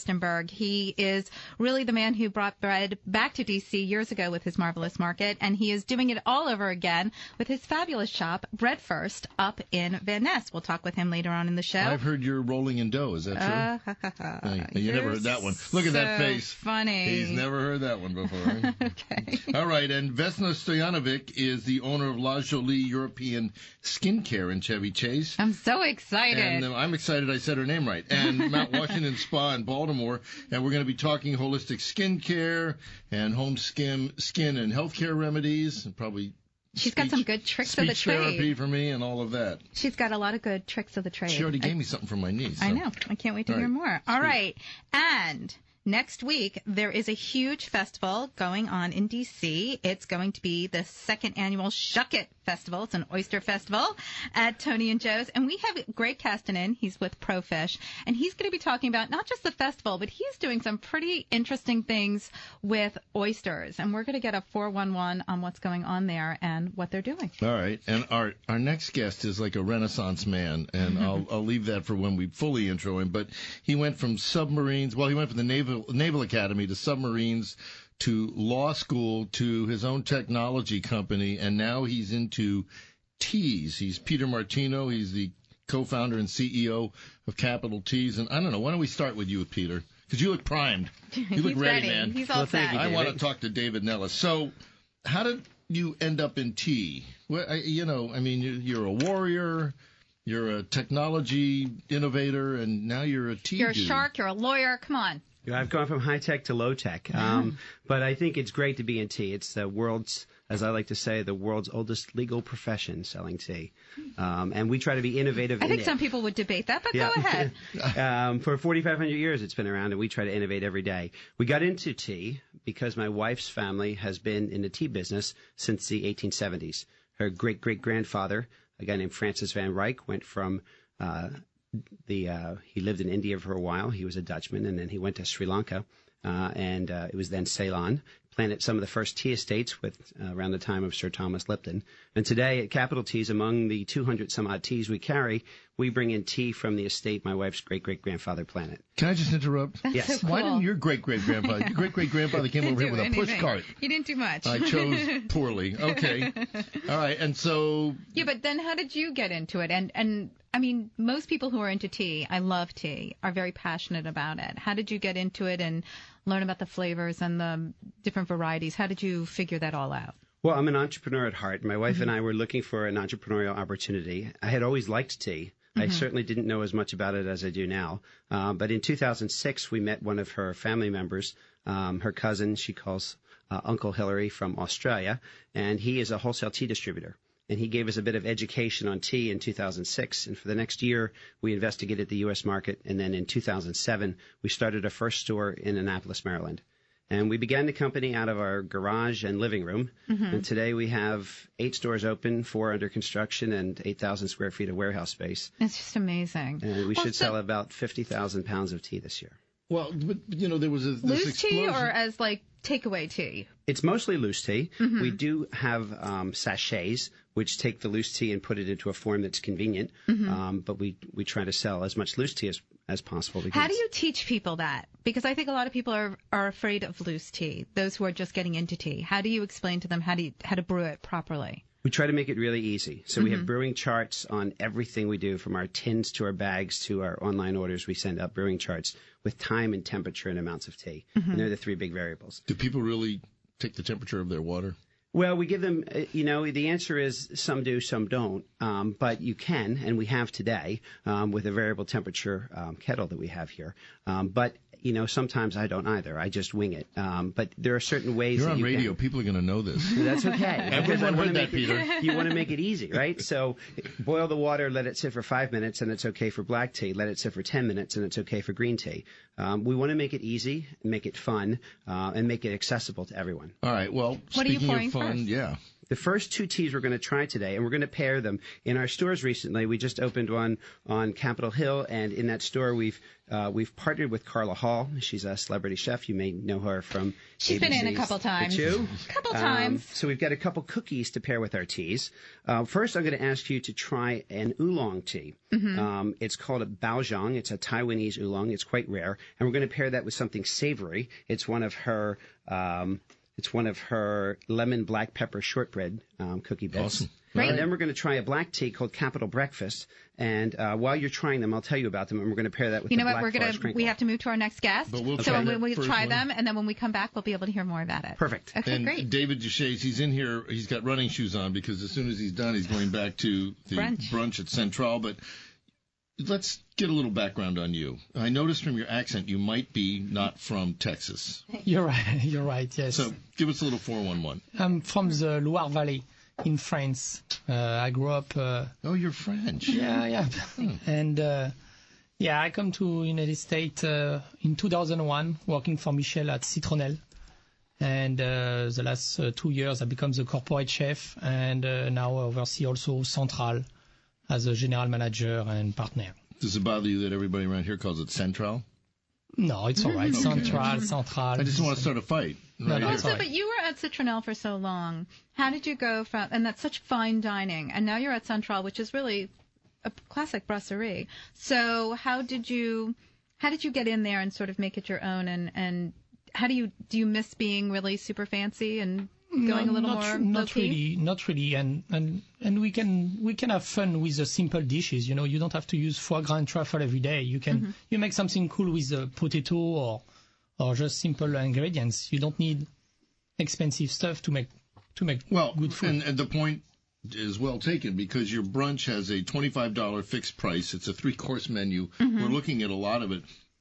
Furstenberg. He is really the man who brought bread back to D.C. years ago with his Marvelous Market, and he is doing it all over again with his fabulous shop, Bread First, up in Van Ness. We'll talk with him later on in the show. I've heard you're rolling in dough. Is that true? You never heard that one. Look at that face. Funny. He's never heard that one before. Okay. All right, and Vesna Stojanovic is the owner of La Jolie European Skincare in Chevy Chase. I'm so excited. And I'm excited I said her name right. And Mount Washington Spa in Baltimore. And we're going to be talking holistic skincare and home skin and healthcare remedies, and probably she's got some good tricks of the trade. Speech therapy for me and all of that. She's got a lot of good tricks of the trade. She already gave me something from my niece. So. I know. I can't wait to hear more. All right. And next week, there is a huge festival going on in D.C. It's going to be the second annual Shuck It Festival. It's an oyster festival at Tony and Joe's. And we have Greg Castanen. He's with ProFish. And he's going to be talking about not just the festival, but he's doing some pretty interesting things with oysters. And we're going to get a 411 on what's going on there and what they're doing. All right. And our next guest is like a Renaissance man. And I'll leave that for when we fully intro him. But he went from submarines. Well, he went from the Naval Academy to submarines to law school to his own technology company, and now he's into teas. He's Peter Martino. He's the co-founder and CEO of Capital Teas. And I don't know, why don't we start with you, Peter? Because you look primed. You look ready, man. He's all set. I want to talk to David Nellis. So how did you end up in tea? Well, you're a warrior. You're a technology innovator, and now you're a tea You're a dude. shark. You're a lawyer. Come on. I've gone from high tech to low tech, but I think it's great to be in tea. It's the world's, as I like to say, the world's oldest legal profession, selling tea. And we try to be innovative. I think some people would debate that, but go ahead. For 4,500 years, it's been around, and we try to innovate every day. We got into tea because my wife's family has been in the tea business since the 1870s. Her great-great-grandfather, a guy named Francis Van Ryck, went from he lived in India for a while. He was a Dutchman, and then he went to Sri Lanka, and it was then Ceylon. Planted some of the first tea estates around the time of Sir Thomas Lipton. And today at Capital Teas, among the 200 some odd teas we carry, we bring in tea from the estate my wife's great-great-grandfather planted. Can I just interrupt? That's yes. so cool. Why didn't your great-great-grandfather? Your great-great-grandfather came over here with a push cart. He didn't do much. I chose poorly. Okay. All right. And so. Yeah, but then how did you get into it? And I mean, most people who are into tea, I love tea, are very passionate about it. How did you get into it and learn about the flavors and the different varieties? How did you figure that all out? Well, I'm an entrepreneur at heart. My wife and I were looking for an entrepreneurial opportunity. I had always liked tea. I certainly didn't know as much about it as I do now. But in 2006, we met one of her family members, her cousin, she calls Uncle Hillary, from Australia, and he is a wholesale tea distributor. And he gave us a bit of education on tea in 2006. And for the next year, we investigated the U.S. market. And then in 2007, we started our first store in Annapolis, Maryland. And we began the company out of our garage and living room. And today we have 8 stores open, 4 under construction, and 8,000 square feet of warehouse space. It's just amazing. And we should sell about 50,000 pounds of tea this year. Well, but, there was this loose explosion. tea or as like takeaway tea? It's mostly loose tea. We do have sachets, which take the loose tea and put it into a form that's convenient. But we try to sell as much loose tea as possible. How do you teach people that? Because I think a lot of people are afraid of loose tea, those who are just getting into tea. How do you explain to them how to brew it properly? We try to make it really easy. So we have brewing charts on everything we do, from our tins to our bags to our online orders. We send out brewing charts with time and temperature and amounts of tea. And they're the 3 big variables. Do people really take the temperature of their water? Well, we give them, the answer is some do, some don't. But you can, and we have today, with a variable temperature kettle that we have here. But sometimes I don't either. I just wing it. But there are certain ways You're that on you radio. can. People are going to know this. That's okay. Everyone heard that, Peter. You want to make it easy, right? So boil the water, let it sit for 5 minutes, and it's okay for black tea. Let it sit for 10 minutes, and it's okay for green tea. We want to make it easy, make it fun, and make it accessible to everyone. All right. Well, What are you speaking pouring of fun, first? yeah. The first two teas we're going to try today, and we're going to pair them in our stores recently. We just opened one on Capitol Hill, and in that store we've partnered with Carla Hall. She's a celebrity chef. You may know her from She's been in a couple times. Couple times. So we've got a couple cookies to pair with our teas. First, I'm going to ask you to try an oolong tea. It's called a baozhong. It's a Taiwanese oolong. It's quite rare, and we're going to pair that with something savory. It's one of her lemon black pepper shortbread cookie bits. Awesome. Great. And then we're going to try a black tea called Capital Breakfast. And while you're trying them, I'll tell you about them. And we're going to pair that with You know the what? Black Forest Crinkle. We have to move to our next guest. But we'll so try when we that try first them, and then when we come back, we'll be able to hear more about it. Perfect. Okay, And great. David Duchesne, he's in here. He's got running shoes on because as soon as he's done, he's going back to the brunch at Central. But let's get a little background on you. I noticed from your accent you might be not from Texas. You're right, yes. So give us a little 411. I'm from the Loire Valley in France. I grew up... Oh, you're French. Yeah. And I come to United States in 2001, working for Michel at Citronelle. And the last 2 years I become the corporate chef, and now I oversee also Central as a general manager and partner. Does it bother you that everybody around here calls it Central? No, it's all right. Okay. Central. I just want to start a fight. Right No, here. it's all right. But you were at Citronelle for so long. How did you go from, and that's such fine dining, and now you're at Central, which is really a classic brasserie. So how did you get in there and sort of make it your own, and how do you miss being really super fancy and going a little more low-key? Not really, and we can have fun with the simple dishes. You know, you don't have to use foie gras and truffle every day. You can you make something cool with a potato or just simple ingredients. You don't need expensive stuff to make good food. And the point is well taken because your brunch has a $25 fixed price. It's a 3-course menu. We're looking at a lot of it.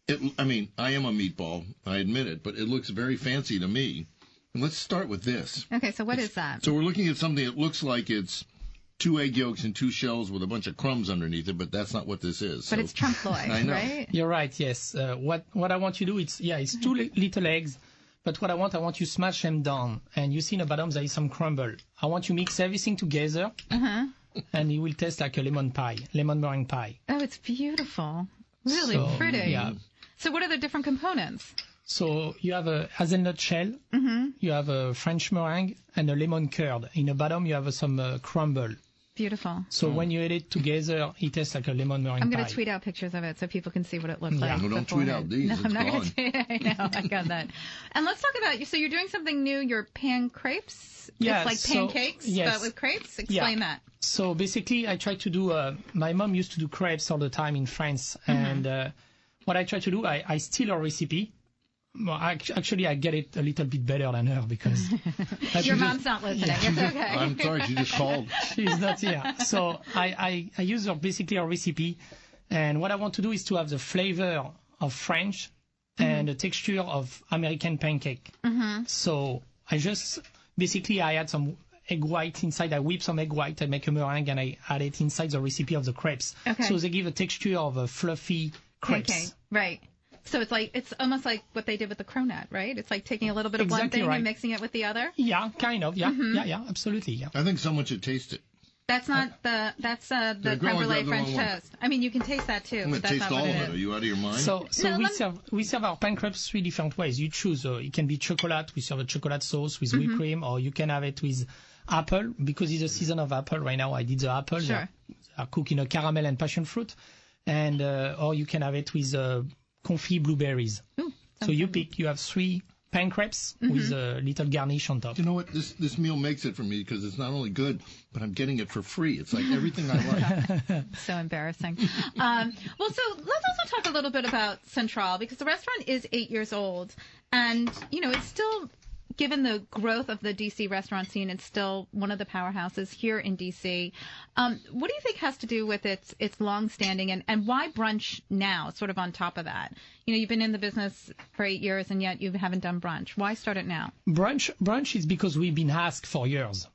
I mean, I am a meatball, I admit it, but it looks very fancy to me. And let's start with this. Okay, so what is that? So we're looking at something that looks like it's 2 egg yolks and 2 shells with a bunch of crumbs underneath it, but that's not what this is. But it's trompe l'oeil, I know. right? You're right. Yes. What I want you to do it's 2 little eggs, but what I want you smash them down, and you see in the bottom there is some crumble. I want you mix everything together, and it will taste like a lemon meringue pie. Oh, it's beautiful. Really So, pretty. yeah. So what are the different components? So you have a hazelnut shell, you have a French meringue, and a lemon curd. In the bottom, you have some crumble. Beautiful. So when you eat it together, it tastes like a lemon meringue I'm pie. going to tweet out pictures of it so people can see what it looks like. No, don't tweet out these. No, It's I'm not gone. going to. I know, I got that. And let's talk about, so you're doing something new, your pan crepes? Yeah, It's like so- pancakes, yes. but with crepes? Explain that. So basically, I try to do. My mom used to do crepes all the time in France, and what I try to do, I steal her recipe. Well, actually, I get it a little bit better than her because Your mom's not listening. It's okay. I'm sorry, she just called. she's not here. So I use basically her recipe, and what I want to do is to have the flavor of French and the texture of American pancake. So I just basically I add some egg white inside. I whip some egg white. I make a meringue and I add it inside the recipe of the crepes. Okay. So they give a texture of a fluffy crepes. Okay, right. So it's almost like what they did with the cronut, right? It's like taking a little bit of one Exactly thing right. and mixing it with the other. Yeah, kind of. Yeah, yeah, absolutely. Yeah. I think someone should taste it. That's not the Grandma creme brulee grabbed the French wrong one. toast. I mean, you can taste that too, I'm but going to that's taste not all what of it it. Are is. you out of your mind? So No, we serve our pan crepes 3 different ways. You choose. It can be chocolate. We serve a chocolate sauce with whipped cream, or you can have it with apple because it's a season of apple right now. I did the apple. Sure. They are cooked in a caramel and passion fruit, and or you can have it with confit blueberries. Ooh, So you pick. You have 3 pan crepes with a little garnish on top. You know what? This meal makes it for me because it's not only good, but I'm getting it for free. It's like everything I like. so embarrassing. Well, so let's also talk a little bit about Central because the restaurant is 8 years old, and it's still. Given the growth of the DC restaurant scene, it's still one of the powerhouses here in DC. What do you think has to do with its long-standing and why brunch now, sort of on top of that? You've been in the business for 8 years and yet you haven't done brunch. Why start it now? Brunch is because we've been asked for years.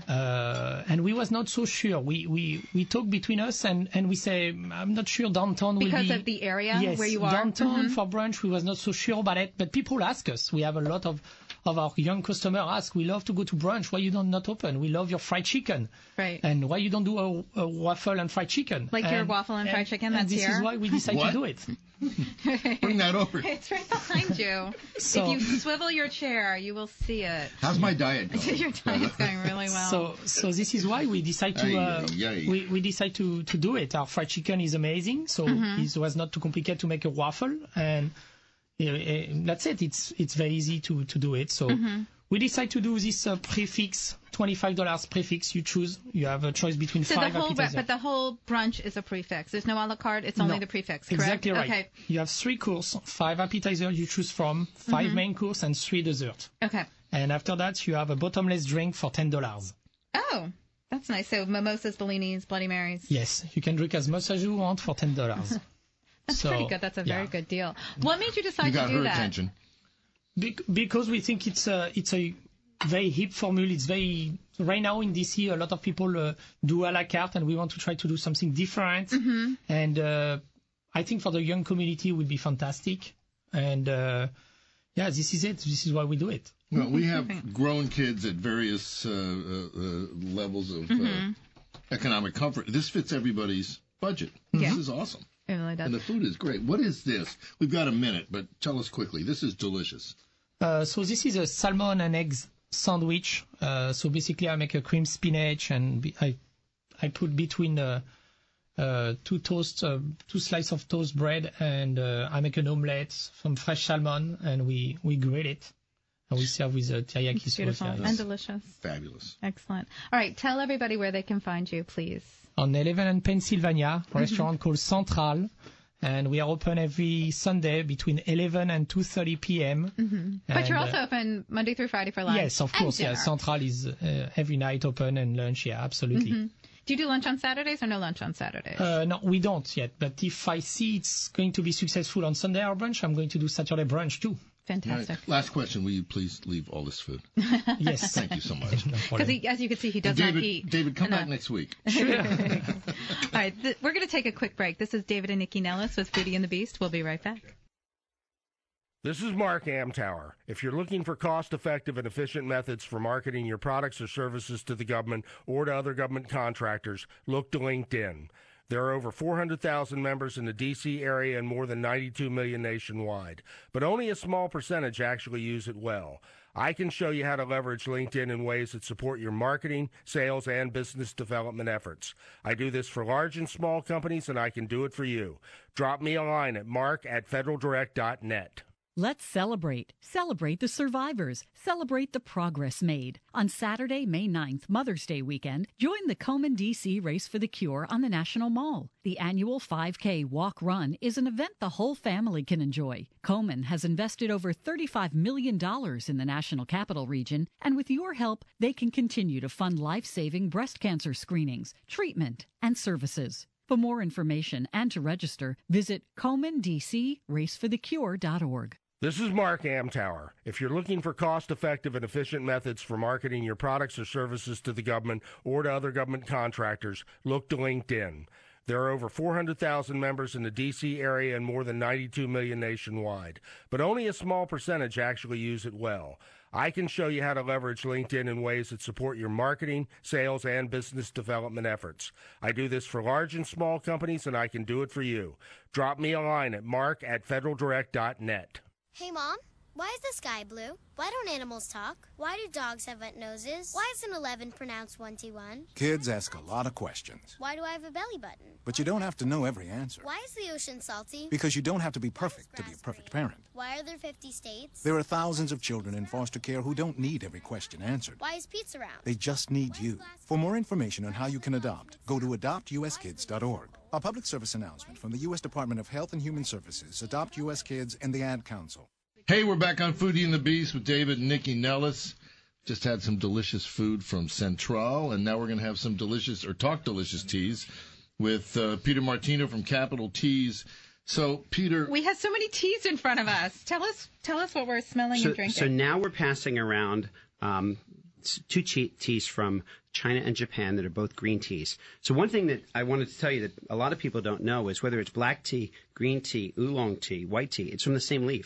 And we was not so sure. We talk between us and we say, I'm not sure downtown will be... Because of the area yes, where you are? Downtown for brunch, we was not so sure about it. But people ask us. We have a lot of of our young customer ask, we love to go to brunch. Why you don't not open? We love your fried chicken. Right. And why you don't do a waffle and fried chicken? Like your waffle and fried chicken that's this here? is why we decided to do it. Bring that over. It's right behind you. So- if you swivel your chair, you will see it. How's my diet going? Your diet's going really well. So this is why we decide to we decide to do it. Our fried chicken is amazing, so it was not too complicated to make a waffle, and that's it. It's very easy to do it. So we decide to do this prefix, $25 prefix. You choose. You have a choice between five appetizers. But the whole brunch is a prefix. There's no a la carte. It's only the prefix, correct? Exactly right. Okay. You have 3 courses, 5 appetizers you choose from, 5 main course, and 3 desserts. Okay. And after that, you have a bottomless drink for $10. Oh, that's nice. So mimosas, Bellinis, Bloody Marys. Yes, you can drink as much as you want for $10. That's pretty good. That's a very good deal. What made you decide to do that? You got her attention. Because we think it's a very hip formula. It's very right now in DC. A lot of people do a la carte, and we want to try to do something different. And I think for the young community, it would be fantastic. And this is it. This is why we do it. Well, we have grown kids at various levels of economic comfort. This fits everybody's budget. Yeah. This is awesome. It really does. And the food is great. What is this? We've got a minute, but tell us quickly. This is delicious. So this is a salmon and eggs sandwich. So basically, I make a cream spinach, and I put between 2 slices of toast bread, and I make an omelette, some fresh salmon, and we grill it. And we serve with a teriyaki sauce. Beautiful and delicious. Fabulous. Excellent. All right, tell everybody where they can find you, please. On 11 and Pennsylvania, a restaurant called Central, and we are open every Sunday between 11 and 2:30 p.m. But you're also open Monday through Friday for lunch. Yes, of course. Dinner. Yeah, Central is every night open, and lunch. Yeah, absolutely. Do you do lunch on Saturdays or no lunch on Saturdays? No, we don't yet. But if I see it's going to be successful on Sunday our brunch, I'm going to do Saturday brunch too. Fantastic. Right. Last question. Will you please leave all this food? Yes. Thank you so much. Because as you can see, he does not eat. David, come back next week. All right, we're going to take a quick break. This is David and Nikki Nellis with Foodie and the Beast. We'll be right back. This is Mark Amtower. If you're looking for cost-effective and efficient methods for marketing your products or services to the government or to other government contractors, look to LinkedIn. There are over 400,000 members in the D.C. area and more than 92 million nationwide, but only a small percentage actually use it well. I can show you how to leverage LinkedIn in ways that support your marketing, sales, and business development efforts. I do this for large and small companies, and I can do it for you. Drop me a line at mark@federaldirect.net. Let's celebrate. Celebrate the survivors. Celebrate the progress made. On Saturday, May 9th, Mother's Day weekend, join the Komen DC Race for the Cure on the National Mall. The annual 5K walk-run is an event the whole family can enjoy. Komen has invested over $35 million in the National Capital Region, and with your help, they can continue to fund life-saving breast cancer screenings, treatment, and services. For more information and to register, visit KomenDCRaceForTheCure.org. This is Mark Amtower. If you're looking for cost-effective and efficient methods for marketing your products or services to the government or to other government contractors, look to LinkedIn. There are over 400,000 members in the D.C. area and more than 92 million nationwide, but only a small percentage actually use it well. I can show you how to leverage LinkedIn in ways that support your marketing, sales, and business development efforts. I do this for large and small companies, and I can do it for you. Drop me a line at mark@federaldirect.net. Hey, Mom, why is the sky blue? Why don't animals talk? Why do dogs have wet noses? Why is an 11 pronounced 1T1? Kids ask a lot of questions. Why do I have a belly button? But you don't have to know every answer. Why is the ocean salty? Because you don't have to be perfect to be a perfect parent. Why are there 50 states? There are thousands of children in foster care who don't need every question answered. Why is pizza round? They just need you. For more information on how you can adopt, go to adoptuskids.org. A public service announcement from the U.S. Department of Health and Human Services, Adopt U.S. Kids, and the Ad Council. Hey, we're back on Foodie and the Beast with David and Nikki Nellis. Just had some delicious food from Central, and now we're going to have some delicious teas with Peter Martino from Capital Teas. So, Peter, we have so many teas in front of us. Tell us what we're smelling and drinking. So now we're passing around 2 teas from China and Japan that are both green teas. So one thing that I wanted to tell you that a lot of people don't know is whether it's black tea, green tea, oolong tea, white tea, it's from the same leaf.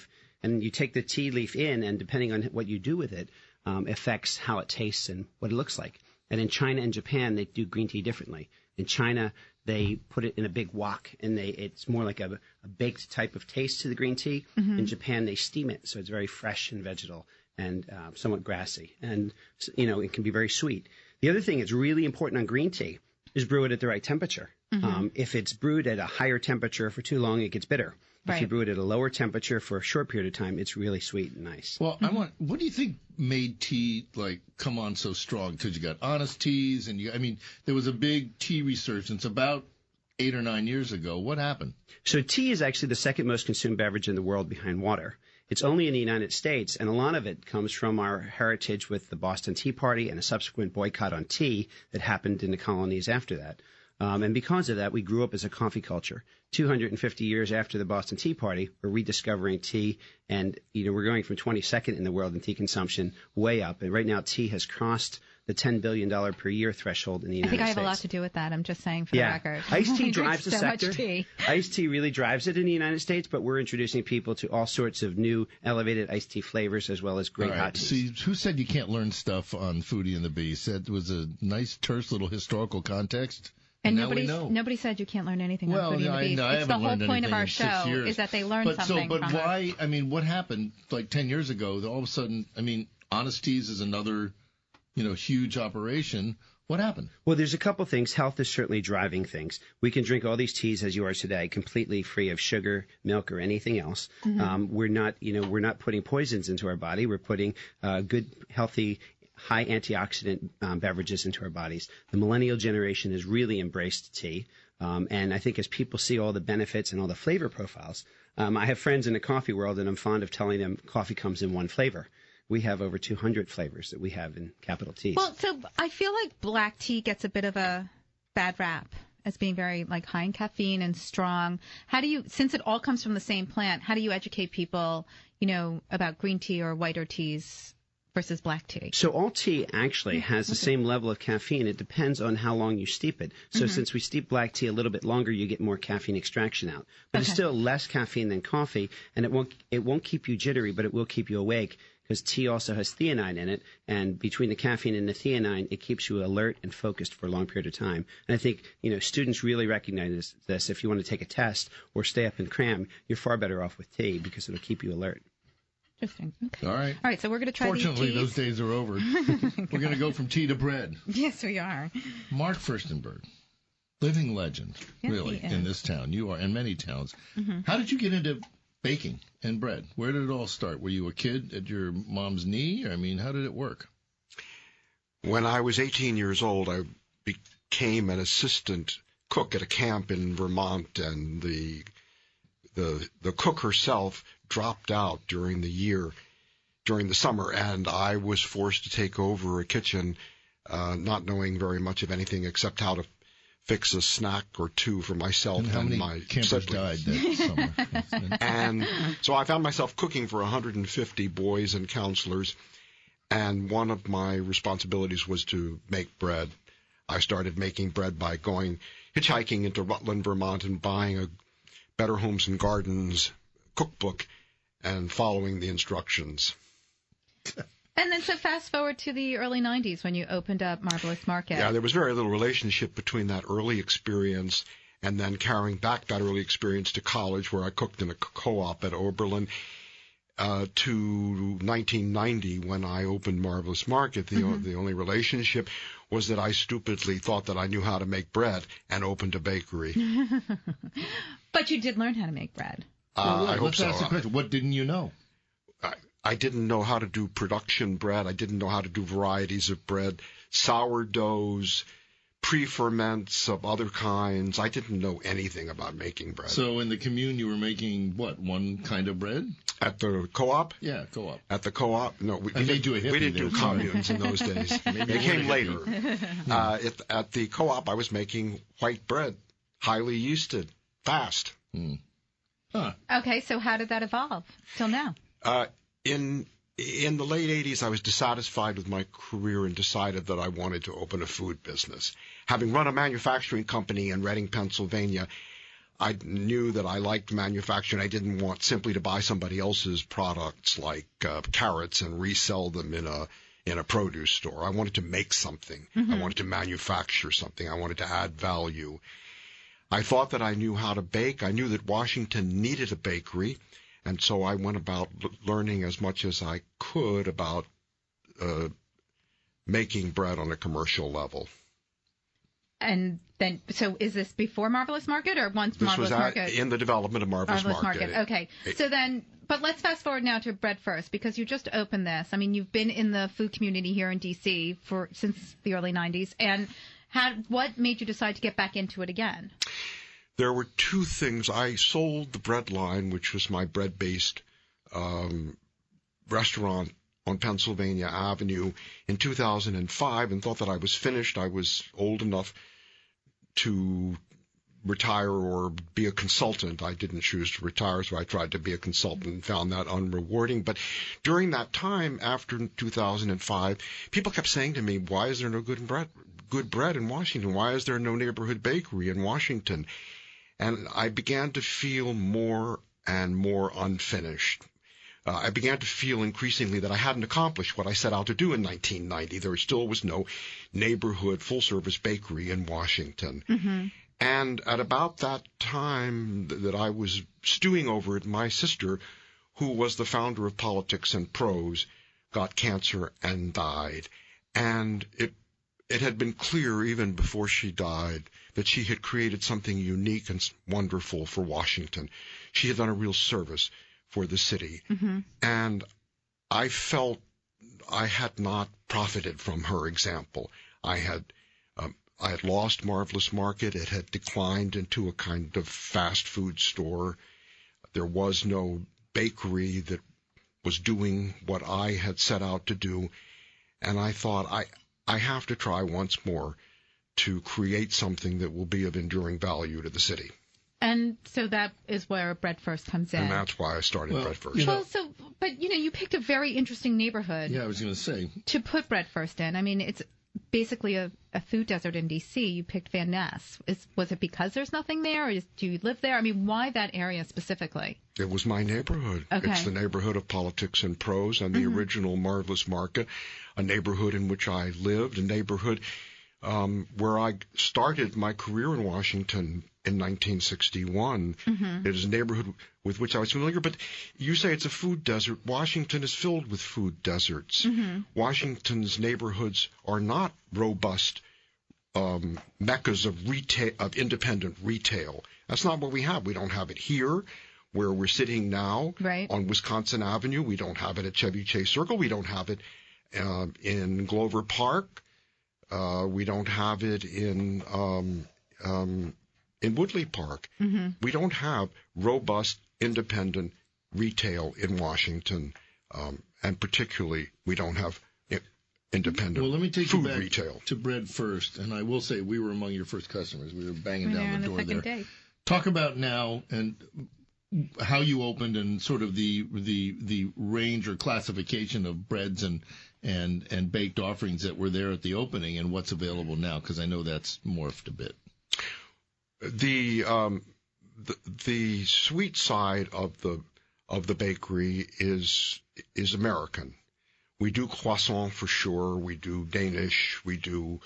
and you take the tea leaf in, and depending on what you do with it, affects how it tastes and what it looks like. And in China and Japan, they do green tea differently. In China, they put it in a big wok, and it's more like a baked type of taste to the green tea. Mm-hmm. In Japan, they steam it, so it's very fresh and vegetal and somewhat grassy. And, it can be very sweet. The other thing that's really important on green tea is brew it at the right temperature. Mm-hmm. If it's brewed at a higher temperature for too long, it gets bitter. If you brew it at a lower temperature for a short period of time, it's really sweet and nice. Well, what do you think made tea come on so strong? Because you got honest teas, and there was a big tea resurgence about 8 or 9 years ago. What happened? So tea is actually the second most consumed beverage in the world behind water. It's only in the United States, and a lot of it comes from our heritage with the Boston Tea Party and a subsequent boycott on tea that happened in the colonies after that. And because of that, we grew up as a coffee culture. 250 years after the Boston Tea Party, we're rediscovering tea, and we're going from 22nd in the world in tea consumption way up. And right now, tea has crossed the $10 billion per year threshold in the United States. I think I have a lot to do with that. I'm just saying for the record. Iced tea drives the sector. Much tea. Iced tea really drives it in the United States, but we're introducing people to all sorts of new elevated iced tea flavors as well as great hot teas. See, who said you can't learn stuff on Foodie and the Beast? That was a nice, terse little historical context. And nobody said you can't learn anything on Foodie and the Beast. It's the whole point of our show is that they learn something from why? I mean, what happened 10 years ago? All of a sudden, Honest Teas is another, huge operation. What happened? Well, there's a couple things. Health is certainly driving things. We can drink all these teas as you are today, completely free of sugar, milk, or anything else. Mm-hmm. We're not putting poisons into our body. We're putting good, healthy, high antioxidant beverages into our bodies. The millennial generation has really embraced tea. And I think as people see all the benefits and all the flavor profiles, I have friends in the coffee world, and I'm fond of telling them coffee comes in one flavor. We have over 200 flavors that we have in capital T's. Well, so I feel like black tea gets a bit of a bad rap as being very high in caffeine and strong. How do you, since it all comes from the same plant, how do you educate people, about green tea or whiter teas versus black tea? So all tea actually has the same level of caffeine. It depends on how long you steep it. So since we steep black tea a little bit longer, you get more caffeine extraction out. But it's still less caffeine than coffee, and it won't keep you jittery, but it will keep you awake, because tea also has theanine in it, and between the caffeine and the theanine, it keeps you alert and focused for a long period of time. And I think, students really recognize this. If you want to take a test or stay up and cram, you're far better off with tea because it'll keep you alert. Interesting. Okay. All right, so we're going to try Fortunately, these teas. those days are over. We're going to go from tea to bread. Yes, we are. Mark Furstenberg, living legend, really, in this town. You are in many towns. Mm-hmm. How did you get into baking and bread? Where did it all start? Were you a kid at your mom's knee? How did it work? When I was 18 years old, I became an assistant cook at a camp in Vermont, and the cook herself dropped out during the summer, and I was forced to take over a kitchen, not knowing very much of anything except how to fix a snack or two for myself and my campers died that summer. And so I found myself cooking for 150 boys and counselors, and one of my responsibilities was to make bread. I started making bread by going hitchhiking into Rutland, Vermont, and buying a Better Homes and Gardens cookbook and following the instructions. And then so fast forward to the early 90s when you opened up Marvelous Market. Yeah, there was very little relationship between that early experience and then carrying back that early experience to college, where I cooked in a co-op at Oberlin, to 1990 when I opened Marvelous Market. The only relationship was that I stupidly thought that I knew how to make bread and opened a bakery. But you did learn how to make bread. I hope so. Let's ask the question. What didn't you know? I didn't know how to do production bread. I didn't know how to do varieties of bread, sourdoughs, pre-ferments of other kinds. I didn't know anything about making bread. So in the commune, you were making, one kind of bread? At the co-op? Yeah, co-op. At the co-op? No, we didn't do there. communes in those days. They came later. At the co-op, I was making white bread, highly yeasted, fast. Huh. Okay, so how did that evolve till now? In the late 80s, I was dissatisfied with my career and decided that I wanted to open a food business. Having run a manufacturing company in Reading, Pennsylvania, I knew that I liked manufacturing. I didn't want simply to buy somebody else's products like carrots and resell them in a produce store. I wanted to make something. I wanted to manufacture something. I wanted to add value. I thought that I knew how to bake. I knew that Washington needed a bakery, and so I went about learning as much as I could about making bread on a commercial level. And then, so is this before Marvelous Market or once Marvelous Market? This was in the development of Marvelous Market. Okay. So then, but let's fast forward now to Bread First, because you just opened this. I mean, you've been in the food community here in D.C. since the early 90s. And what made you decide to get back into it again? There were two things. I sold the bread line, which was my bread-based restaurant on Pennsylvania Avenue in 2005, and thought that I was finished. I was old enough to retire or be a consultant. I didn't choose to retire, so I tried to be a consultant and found that unrewarding. But during that time, after 2005, people kept saying to me, why is there no good bread in Washington? Why is there no neighborhood bakery in Washington? And I began to feel more and more unfinished. I began to feel increasingly that I hadn't accomplished what I set out to do in 1990. There still was no neighborhood full-service bakery in Washington. Mm-hmm. And at about that time that I was stewing over it, my sister, who was the founder of Politics and Prose, got cancer and died. And it had been clear even before she died that she had created something unique and wonderful for Washington. She had done a real service for the city. Mm-hmm. And I felt I had not profited from her example. I had lost Marvelous Market. It had declined into a kind of fast food store. There was no bakery that was doing what I had set out to do. And I thought, I have to try once more to create something that will be of enduring value to the city. And so that is where Bread First comes in. And that's why I started Bread First. But you picked a very interesting neighborhood. Yeah, I was going to say. To put Bread First in. I mean, it's basically a food desert in D.C. You picked Van Ness. Was it because there's nothing there, or do you live there? I mean, why that area specifically? It was my neighborhood. Okay. It's the neighborhood of Politics and Prose and the original Marvelous Market, a neighborhood in which I lived, a neighborhood where I started my career in Washington in 1961. Mm-hmm. It is a neighborhood with which I was familiar. But you say it's a food desert. Washington is filled with food deserts. Mm-hmm. Washington's neighborhoods are not robust meccas of retail, of independent retail. That's not what we have. We don't have it here, where we're sitting now, right, on Wisconsin Avenue. We don't have it at Chevy Chase Circle. We don't have it in Glover Park. We don't have it in Woodley Park. Mm-hmm. We don't have robust, independent retail in Washington, and particularly we don't have independent well, let me take food you back retail. To Bread First, and I will say we were among your first customers. We were banging down the door there. Day. Talk about now and how you opened and sort of the range or classification of breads and baked offerings that were there at the opening and what's available now, because I know that's morphed a bit. The sweet side of the bakery is American. We do croissant for sure. We do Danish. We do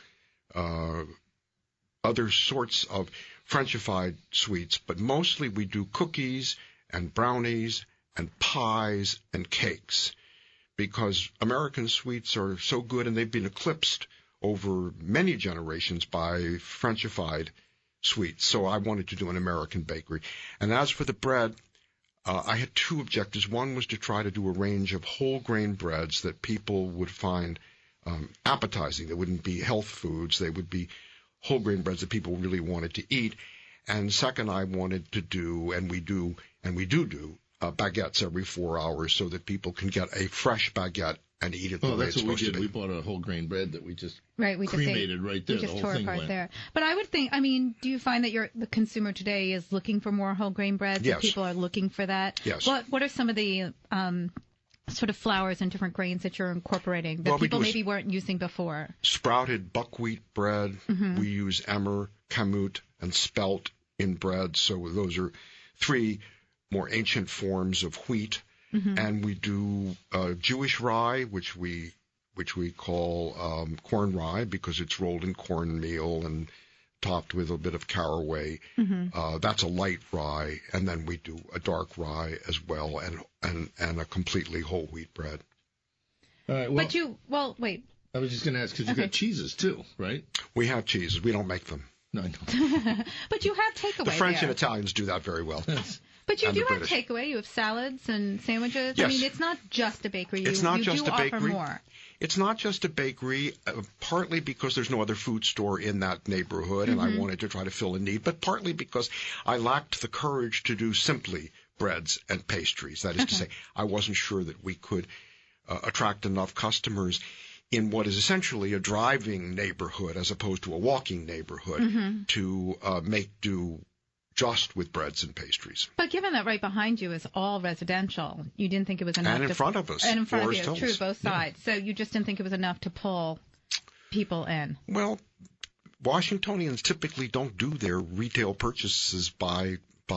other sorts of Frenchified sweets, but mostly we do cookies and brownies and pies and cakes, because American sweets are so good and they've been eclipsed over many generations by Frenchified sweets. So I wanted to do an American bakery. And as for the bread, I had two objectives. One was to try to do a range of whole grain breads that people would find appetizing. They wouldn't be health foods. They would be whole grain breads that people really wanted to eat. And second, I wanted to do, and we do baguettes every 4 hours so that people can get a fresh baguette and eat it the way it's supposed to be. We bought a whole grain bread that we just cremated right there. We just the whole tore thing apart went. there. But I would think, I mean, do you find that the consumer today is looking for more whole grain breads? Yes. People are looking for that? Yes. What are some of the sort of flours and different grains that you're incorporating that people maybe weren't using before? Sprouted buckwheat bread. Mm-hmm. We use emmer, kamut, and spelt in bread. So those are three more ancient forms of wheat. And we do Jewish rye, which we call corn rye because it's rolled in cornmeal and topped with a bit of caraway. That's a light rye, and then we do a dark rye as well, and a completely whole wheat bread. All right. Well, wait. I was just going to ask because you got cheeses too, right? We have cheeses. We don't make them. No, I know. But you have takeaway. The French and Italians do that very well. But you do have takeaway. You have salads and sandwiches. Yes. I mean, it's not just a bakery. It's not just a bakery. Offer more. It's not just a bakery, partly because there's no other food store in that neighborhood, and I wanted to try to fill a need, but partly because I lacked the courage to do simply breads and pastries. That is to say, I wasn't sure that we could attract enough customers in what is essentially a driving neighborhood as opposed to a walking neighborhood to make do just with breads and pastries. But given that right behind you is all residential, you didn't think it was enough. And in front of us. And in front of you, Hills. true, both sides. So you just didn't think it was enough to pull people in. Well, Washingtonians typically don't do their retail purchases by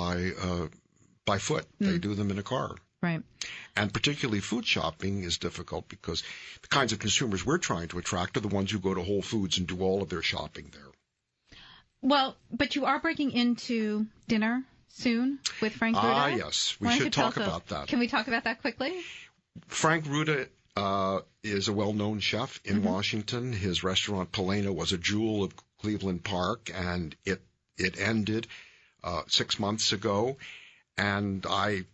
foot. They do them in a car. Right. And particularly food shopping is difficult because the kinds of consumers we're trying to attract are the ones who go to Whole Foods and do all of their shopping there. Well, but you are breaking into dinner soon with Frank Ruda? Yes. We should talk about that. Can we talk about that quickly? Frank Ruda is a well-known chef in Washington. His restaurant, Polena, was a jewel of Cleveland Park, and it ended 6 months ago. And I,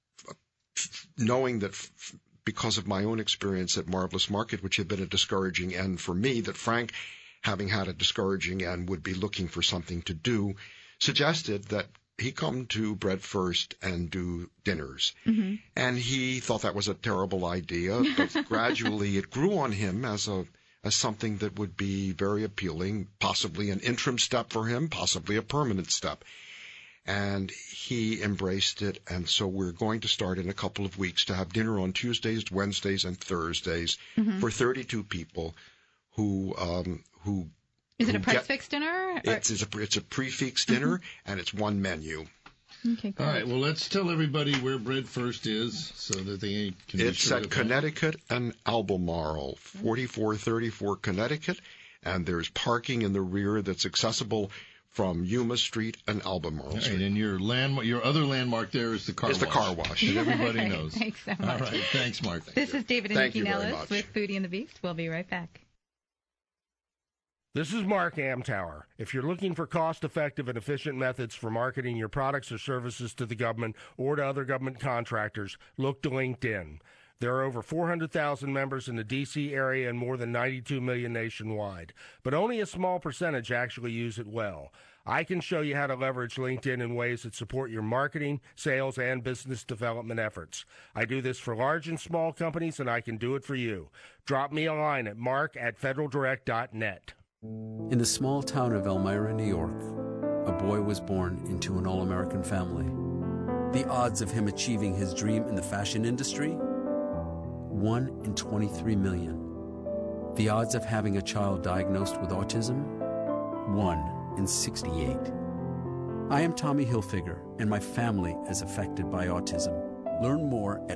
knowing that because of my own experience at Marvelous Market, which had been a discouraging end for me, that Frank, having had a discouraging end, would be looking for something to do, suggested that he come to Bread First and do dinners. And he thought that was a terrible idea, but gradually it grew on him as something that would be very appealing, possibly an interim step for him, possibly a permanent step. And he embraced it, and so we're going to start in a couple of weeks to have dinner on Tuesdays, Wednesdays, and Thursdays for 32 people who is it a prix-fixe dinner? It's a prix-fixe dinner, and it's one menu. Okay, great. All right, well, let's tell everybody where Bread First is so that they can be It's sure at Connecticut and Albemarle, 4434 Connecticut, and there's parking in the rear that's accessible from Yuma Street and Albemarle Street. And your other landmark there is the car wash. It's the car wash. That everybody knows. Thanks so much. All right, thanks, Mark. This is David and Thank Nikki you very Nellis much. with Foodie and the Beast. We'll be right back. This is Mark Amtower. If you're looking for cost-effective and efficient methods for marketing your products or services to the government or to other government contractors, look to LinkedIn. There are over 400,000 members in the D.C. area and more than 92 million nationwide, but only a small percentage actually use it well. I can show you how to leverage LinkedIn in ways that support your marketing, sales, and business development efforts. I do this for large and small companies, and I can do it for you. Drop me a line at mark@federaldirect.net. In the small town of Elmira, New York, a boy was born into an all-American family. The odds of him achieving his dream in the fashion industry? 1 in 23 million. The odds of having a child diagnosed with autism? 1 in 68. I am Tommy Hilfiger, and my family is affected by autism. Learn more at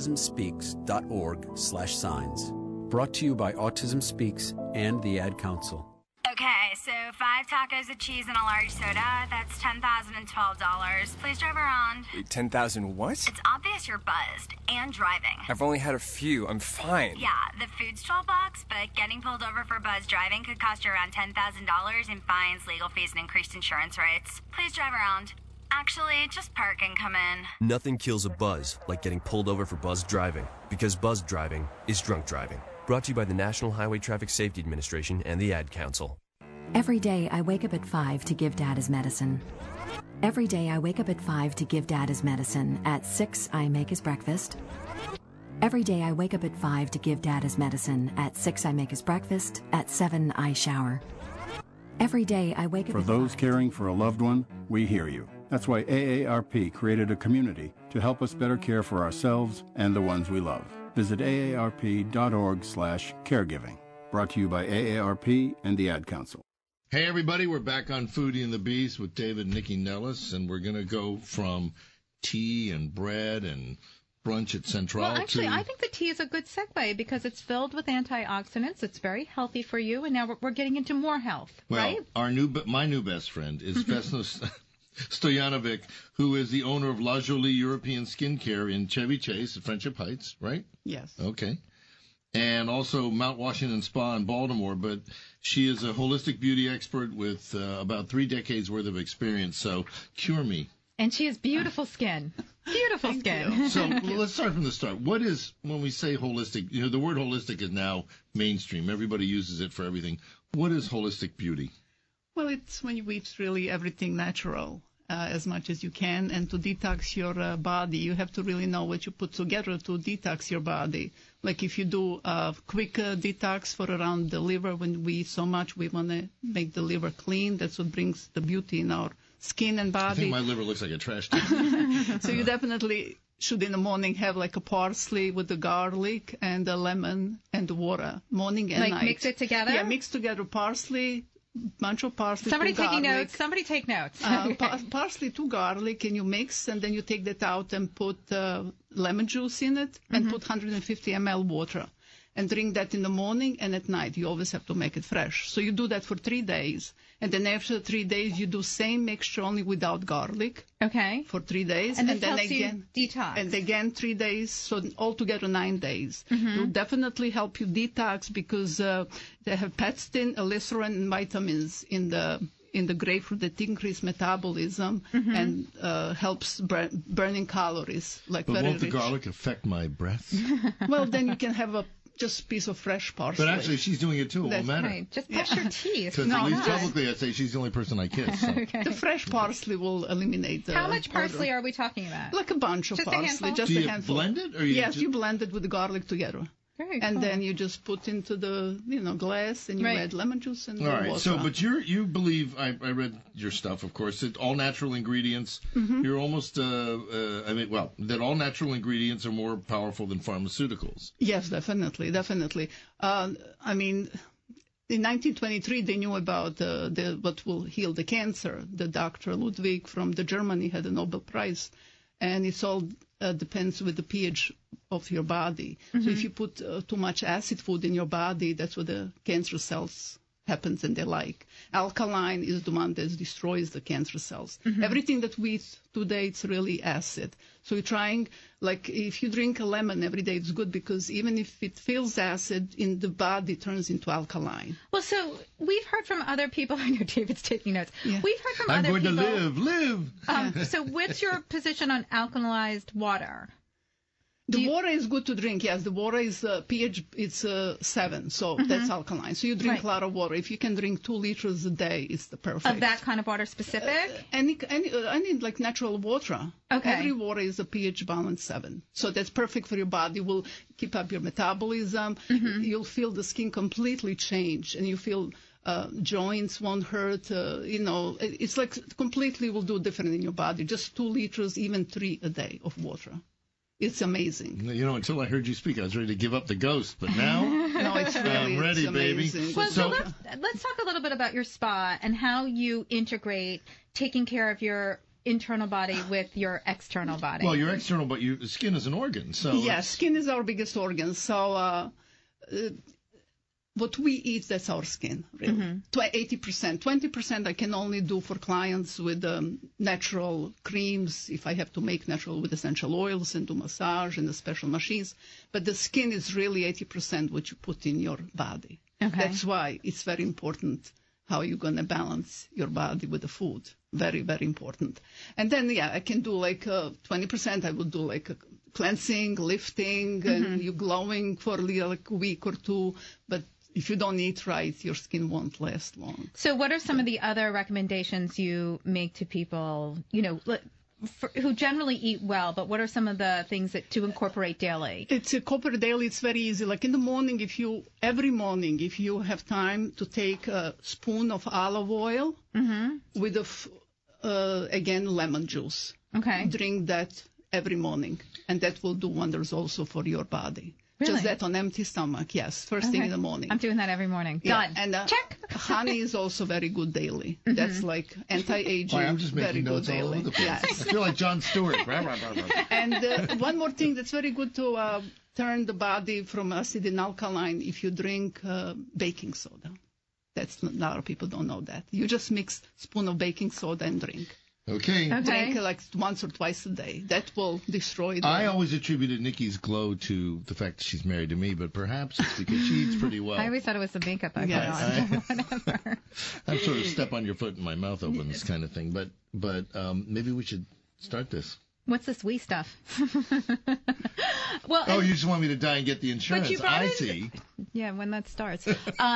autismspeaks.org/signs. Brought to you by Autism Speaks and the Ad Council. Okay, so 5 tacos of cheese and a large soda. That's $10,012. Please drive around. Wait, 10,000 what? It's obvious you're buzzed and driving. I've only had a few. I'm fine. Yeah, the food's $12, but getting pulled over for buzz driving could cost you around $10,000 in fines, legal fees, and increased insurance rates. Please drive around. Actually, just park and come in. Nothing kills a buzz like getting pulled over for buzz driving, because buzz driving is drunk driving. Brought to you by the National Highway Traffic Safety Administration and the Ad Council. Every day I wake up at 5 to give Dad his medicine. Every day I wake up at 5 to give Dad his medicine. At 6 I make his breakfast. Every day I wake up at 5 to give Dad his medicine. At 6 I make his breakfast. At 7 I shower. Every day I wake up For at those 5. caring for a loved one, we hear you. That's why AARP created a community to help us better care for ourselves and the ones we love. Visit aarp.org/caregiving. Brought to you by AARP and the Ad Council. Hey, everybody, we're back on Foodie and the Beast with David and Nikki Nellis, and we're going to go from tea and bread and brunch at Central Well, actually, I think the tea is a good segue because it's filled with antioxidants. It's very healthy for you, and now we're getting into more health, right? My new best friend is Vesna Stojanovic, who is the owner of La Jolie European Skincare in Chevy Chase at Friendship Heights, right? Yes. Okay. And also Mount Washington Spa in Baltimore, but she is a holistic beauty expert with about 3 decades worth of experience. So cure me. And she has beautiful skin. Beautiful skin. So let's start from the start. What is, when we say holistic, the word holistic is now mainstream. Everybody uses it for everything. What is holistic beauty? Well, it's when you eat really everything natural as much as you can, and to detox your body, you have to really know what you put together to detox your body. Like if you do a quick detox for around the liver, when we eat so much, we want to make the liver clean. That's what brings the beauty in our skin and body. I think my liver looks like a trash can. So you definitely should in the morning have like a parsley with the garlic and the lemon and the water, morning and night. Like mix it together? Yeah, mix together parsley, bunch of parsley. Somebody taking notes. Somebody take notes. Parsley to garlic, and you mix, and then you take that out and put lemon juice in it, and put 150 ml water, and drink that in the morning and at night. You always have to make it fresh. So you do that for 3 days, and then after 3 days you do same mixture only without garlic. Okay. For 3 days, and then helps again you detox. And again 3 days, so altogether 9 days. It will definitely help you detox because they have pectin, glycerin, and vitamins in the grapefruit that increase metabolism and helps burning calories. Like but very won't the rich. garlic affect my breath? Well, then you can have a just piece of fresh parsley. But actually, she's doing it too. It won't matter. Right. Just brush your teeth. Because at least publicly, I say she's the only person I kiss. So. Okay. The fresh parsley will eliminate the How much parsley odor. are we talking about? Like a bunch of Just a parsley. handful? Just Do a you handful. blend it? Or Yes, you blend it with the garlic together. Very and cool. then you just put into the glass and you add lemon juice and all right. water. So, but you believe I read your stuff, of course. That all natural ingredients. You're almost that all natural ingredients are more powerful than pharmaceuticals. Yes, definitely. In 1923, they knew about what will heal the cancer. The Dr. Ludwig from Germany had a Nobel Prize, and it's all depends with the pH of your body. So if you put too much acid food in your body, that's what the cancer cells happens and they like. Alkaline is the one that destroys the cancer cells. Everything that we eat today, it's really acid. So you're trying, like if you drink a lemon every day, it's good because even if it feels acid in the body, it turns into alkaline. Well, so we've heard from other people. I know David's taking notes. Yeah. We've heard from I'm other going people. to live. So what's your position on alkalized water? The water is good to drink. Yes, the water is pH. It's 7, so that's alkaline. So you drink a lot of water. If you can drink 2 liters a day, it's the perfect. Of that kind of water specific? Any like natural water. Okay. Every water is a pH balance 7, so that's perfect for your body. Will keep up your metabolism. You'll feel the skin completely change, and you feel. Joints won't hurt, it's like completely will do different in your body. Just 2 liters, even 3 a day of water. It's amazing. Until I heard you speak, I was ready to give up the ghost, but now no, it's really I'm ready, it's amazing. baby. Well, so let's talk a little bit about your spa and how you integrate taking care of your internal body with your external body. Well, your external, but your skin is an organ, so yes, skin is our biggest organ. So what we eat, that's our skin, really. 80%. 20% I can only do for clients with natural creams, if I have to make natural with essential oils and do massage and the special machines. But the skin is really 80% what you put in your body. Okay. That's why it's very important how you're going to balance your body with the food. Very, very important. And then, I can do like 20%. I would do like a cleansing, lifting, and you glowing for like a week or 2. But if you don't eat right, your skin won't last long. So what are some of the other recommendations you make to people, who generally eat well, but what are some of the things to incorporate daily? It's incorporate daily. It's very easy. Like in the morning, every morning, if you have time to take a spoon of olive oil with again, lemon juice. Okay. Drink that every morning, and that will do wonders also for your body. Really? Just that on empty stomach, yes. First thing in the morning. I'm doing that every morning. Done. And, check. Honey is also very good daily. That's like anti-aging. I'm just very making good notes all daily. over the place. Yes. I feel like Jon Stewart. And one more thing that's very good to turn the body from acid and alkaline if you drink baking soda. That's a lot of people don't know that. You just mix a spoon of baking soda and drink. Okay. Drink like once or twice a day. That will destroy the... I always attributed Nikki's glow to the fact that she's married to me, but perhaps it's because she eats pretty well. I always thought it was the makeup I put on. Whatever. I'm sort of step on your foot and my mouth open, this kind of thing. But maybe we should start this. What's this wee stuff? Well, you just want me to die and get the insurance. I see. Yeah, when that starts.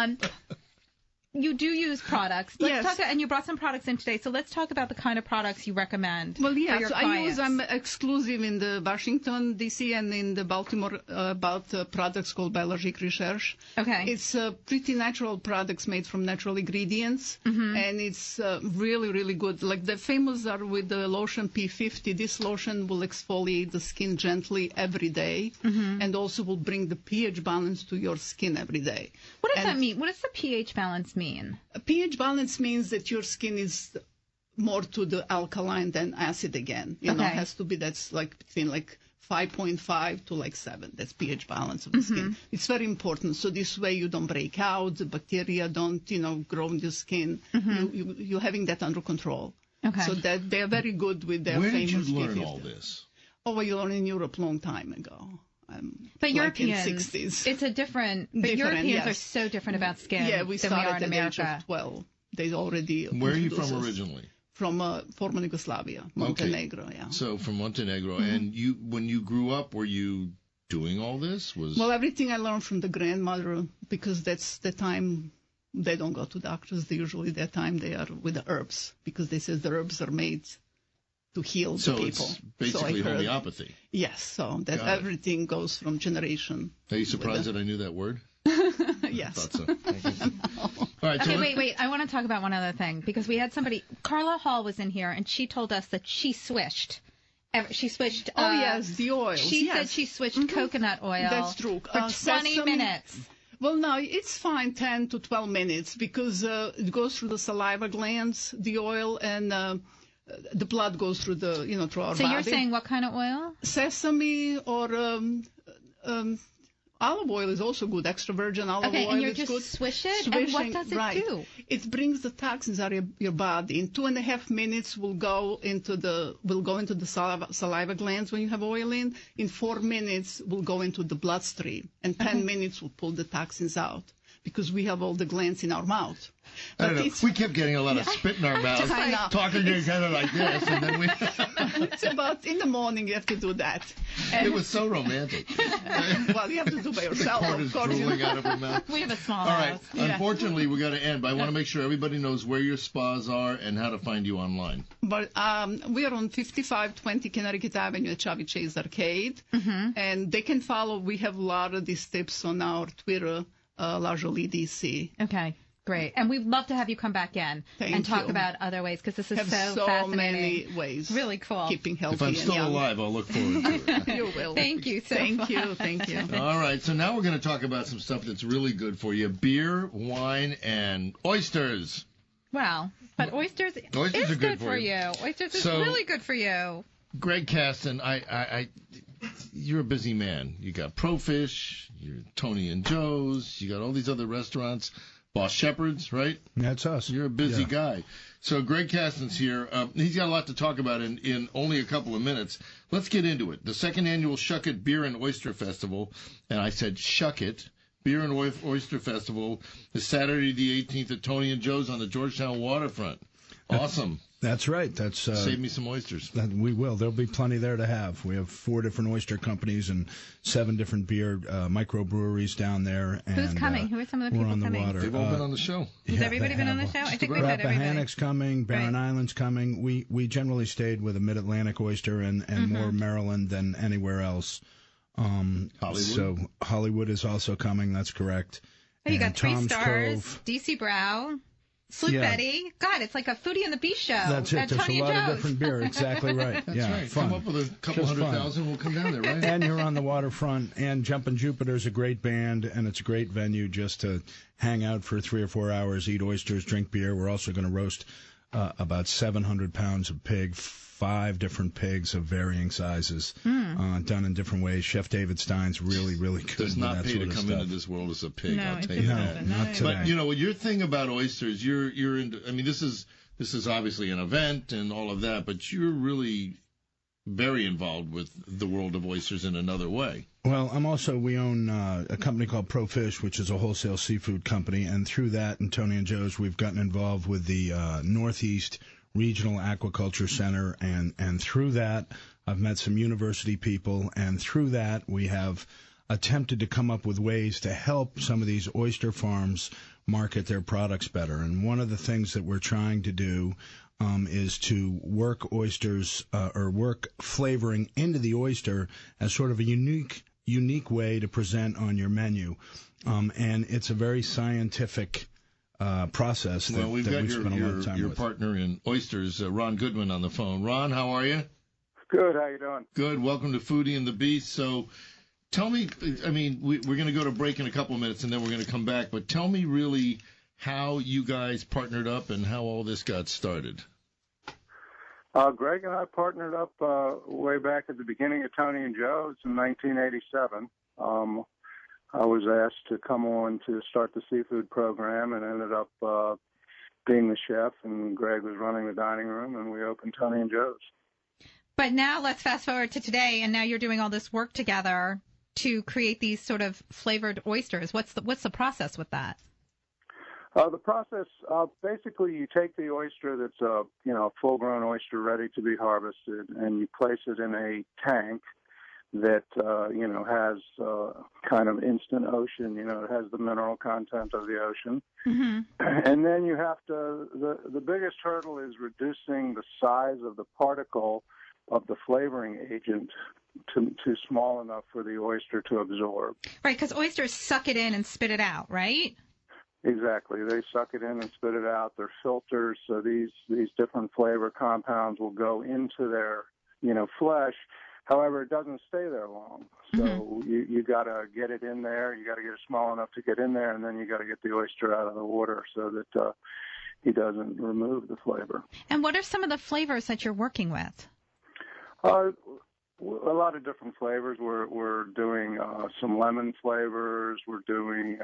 You do use products. Yes. And you brought some products in today, so let's talk about the kind of products you recommend Well, for yeah, your so clients. I'm exclusive in the Washington, D.C. and in the Baltimore about products called Biologique Recherche. Okay. It's pretty natural products made from natural ingredients, and it's really, really good. Like the famous are with the lotion P50. This lotion will exfoliate the skin gently every day, and also will bring the pH balance to your skin every day. What does that mean? What does the pH balance mean? A pH balance means that your skin is more to the alkaline than acid again. You know, it has to be, that's like between like 5.5 to like 7. That's pH balance of the skin. It's very important. So this way you don't break out, the bacteria don't, grow in your skin. You're having that under control. Okay. So that they're very good with their Where famous did you learn P50. all this? Oh, I learned in Europe a long time ago. But like Europeans, in 60s. it's a different. But Europeans are so different about skin Yeah, we than we started are in at the age America. of 12. They already. Where are you introduced from us. originally? From former Yugoslavia, Montenegro. Yeah. So from Montenegro, and when you grew up, were you doing all this? Well, everything I learned from the grandmother, because that's the time they don't go to doctors. Usually that time they are with the herbs, because they say the herbs are made to heal the people. So it's basically homeopathy. Yes, so that everything goes from generation. Are you surprised that I knew that word? Yes. I thought so. All right, Okay, wait. I want to talk about one other thing, because we had somebody, Carla Hall was in here, and she told us that she switched. She switched. Yes, the oils. She said she switched coconut oil. That's true. For 20 minutes. Well, no, it's fine 10 to 12 minutes, because it goes through the saliva glands, the oil, and the blood goes through the, through our body. So you're saying what kind of oil? Sesame or olive oil is also good. Extra virgin olive oil and you is just good. swish it? And what does it do? It brings the toxins out of your body. In 2.5 minutes, will go into the saliva glands when you have oil in. In 4 minutes, will go into the bloodstream. And 10 minutes will pull the toxins out, because we have all the glands in our mouth. I don't know. We kept getting a lot of spit in our mouths, talking to each other like this, and then we... It's about in the morning you have to do that. And it was so romantic. Well, you have to do by yourself. The corn is drooling out of her mouth. We have a small All right. house. Unfortunately, we got to end, but I want to make sure everybody knows where your spas are and how to find you online. But we are on 5520 Connecticut Avenue at Chevy Chase Arcade, and they can follow. We have a lot of these tips on our Twitter, La Jolie DC. Okay. Great. And we'd love to have you come back in and talk about other ways, because this is so fascinating. Many ways. Really cool. Keeping healthy. If I'm still alive, I'll look forward to it. You will. Thank you so much. Thank you. All right. So now we're going to talk about some stuff that's really good for you. Beer, wine, and oysters. Wow. But oysters is are good for you. Oysters is really good for you. Greg Caston, you're a busy man. You got Profish, you're Tony and Joe's, you got all these other restaurants. Boss Shepherd's, right? That's us. You're a busy guy. So Greg Caston's here. He's got a lot to talk about in only a couple of minutes. Let's get into it. The second annual Shuck It Beer and Oyster Festival, and I said Shuck It, Beer and Oyster Festival, is Saturday the 18th at Tony and Joe's on the Georgetown waterfront. Awesome. That's right. That's save me some oysters. We will. There'll be plenty there to have. We have 4 different oyster companies and 7 different beer microbreweries down there. And, who's coming? Who are some of the people on the coming? Water. They've all been on the show. Has everybody been on the show? I think we've had everybody. Rappahannock's coming. Barren Island's coming. We generally stayed with a Mid-Atlantic oyster and more Maryland than anywhere else. Hollywood. So Hollywood is also coming. That's correct. Oh, you got 3 Tom's stars. Cove. DC Brow. Sloop Betty. God, it's like a Foodie and the Beast show. That's it. There's a lot of different beer. Exactly right. That's yeah, right. Fun. Come up with a couple Just 100,000, we'll come down there, right? And you're on the waterfront. And Jumpin' Jupiter's a great band, and it's a great venue just to hang out for 3 or 4 hours, eat oysters, drink beer. We're also going to roast about 700 pounds of pig, 5 different pigs of varying sizes, done in different ways. Chef David Stein's really, really good. Does not with that pay sort to of come stuff. into this world as a pig. No, I'll tell it you doesn't. that. Not today. But you know, your thing about oysters, you're into. I mean, this is obviously an event and all of that, but you're really very involved with the world of oysters in another way. Well, we own a company called Pro Fish, which is a wholesale seafood company, and through that and Tony and Joe's, we've gotten involved with the Northeast Regional Aquaculture Center, and through that, I've met some university people, and through that, we have attempted to come up with ways to help some of these oyster farms market their products better. And one of the things that we're trying to do is to work oysters or work flavoring into the oyster as sort of a unique way to present on your menu. And it's a very scientific process that, we've that got we spent a lot of time your with. partner in oysters, Ron Goodman, on the phone. Ron, how are you? Good. How you doing? Good. Welcome to Foodie and the Beast. So tell me, I mean, we're going to go to break in a couple of minutes, and then we're going to come back. But tell me really how you guys partnered up and how all this got started. Greg and I partnered up way back at the beginning of Tony and Joe's in 1987. I was asked to come on to start the seafood program and ended up being the chef, and Greg was running the dining room, and we opened Tony and Joe's. But now let's fast forward to today, and now you're doing all this work together to create these sort of flavored oysters. What's the process with that? The process, basically, you take the oyster that's a full-grown oyster ready to be harvested, and you place it in a tank that has kind of instant ocean. It has the mineral content of the ocean, and then you have to. The biggest hurdle is reducing the size of the particle of the flavoring agent to small enough for the oyster to absorb. Right, because oysters suck it in and spit it out, right? Exactly. They suck it in and spit it out. They're filters, so these different flavor compounds will go into their, flesh. However, it doesn't stay there long. So you got to get it in there. You got to get it small enough to get in there, and then you got to get the oyster out of the water so that he doesn't remove the flavor. And what are some of the flavors that you're working with? A lot of different flavors. We're doing some lemon flavors. We're doing